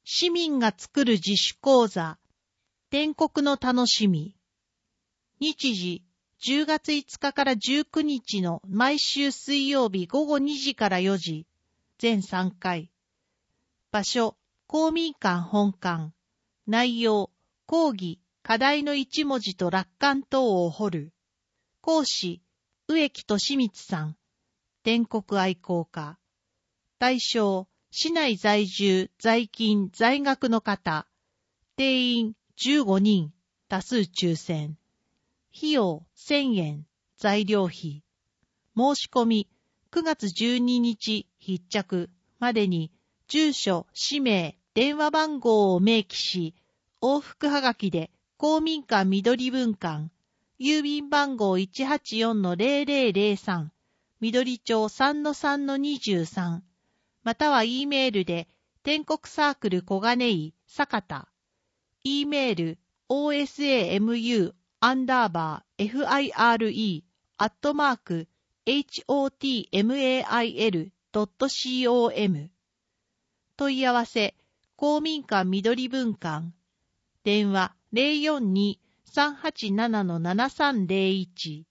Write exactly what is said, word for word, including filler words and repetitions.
市民が作る自主講座、天国の楽しみ。日時、じゅうがついつかからじゅうくにちの毎週水曜日ごごにじからよじ、全さんかい。場所、公民館本館。内容、講義、課題の一文字と楽観等を掘る。講師、植木俊光さん。天国愛好家。対象、市内在住、在勤、在学の方。定員じゅうごにん、多数抽選。費用せんえん、材料費。申し込みくがつじゅうににち必着までに住所、氏名、電話番号を明記し、往復はがきで公民館緑分館、郵便番号 いちはちよんのぜろぜろぜろさん、緑町 さんのさんのにじゅうさん、または E メールで天国サークル小金井、坂田、E メール オーエスエーエムユー アンダーバー ファイアールイー アットマーク エイチオーティーエムエーアイエル ドット コム 問い合わせ公民館緑分館電話 ゼロよんに さんはちなな ななさんゼロいち